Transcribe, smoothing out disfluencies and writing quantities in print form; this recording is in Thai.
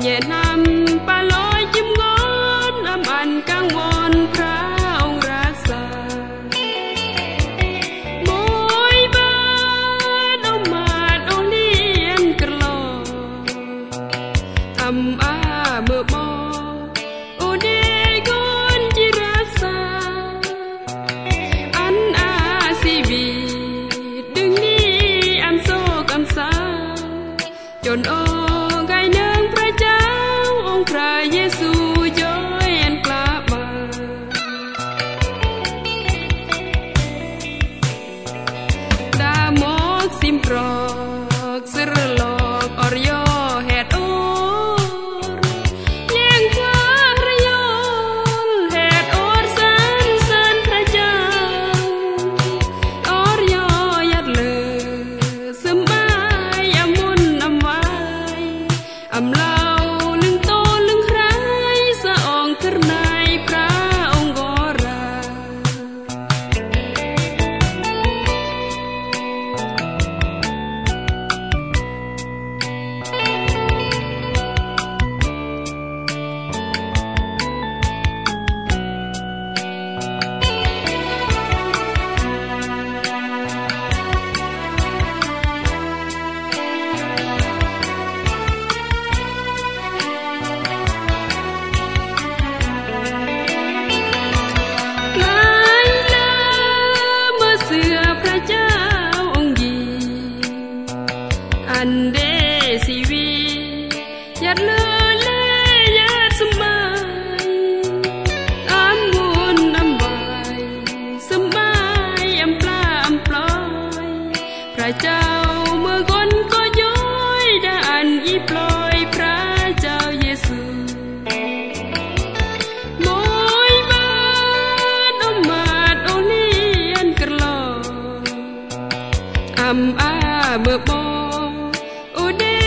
แย่นำปลาลอยจิ้มงอนอันกังวลพระองค์รักษาโมยบาดอมาดโอเลียนกระโลทำอาเมื่อบอโอเดกอนจิรักษาอันอาซีวีดึงนี้อันโซกำสาจนโอไกเนืองพระเจ้าองค์พระเยซูย้อยอันกลับมาดามกซิมปรอกสรลอกอรยอแหดโอเลี้ยงพระระยองแหดโอสรรเสริญพระเจ้าอรยอยัดเลยสมายอมุนอำไว้อำลาลึงโตลึงใครสะอองทรนายพระองค์กราคล้ายเลือเมื่อเสือพระเจ้าองค์ยีอันเดสีวียัดเลือเล่ยัดสมัยอำมุนอำบายสมัยอำปลาอำปลอยพระเจ้าเมื่อก่อนก็ย้อยได้อันอีปล่อยพระเจ้าเยซูโมยบาดอมาดโอเลียนกระโลอำอาเมื่อบอโอเด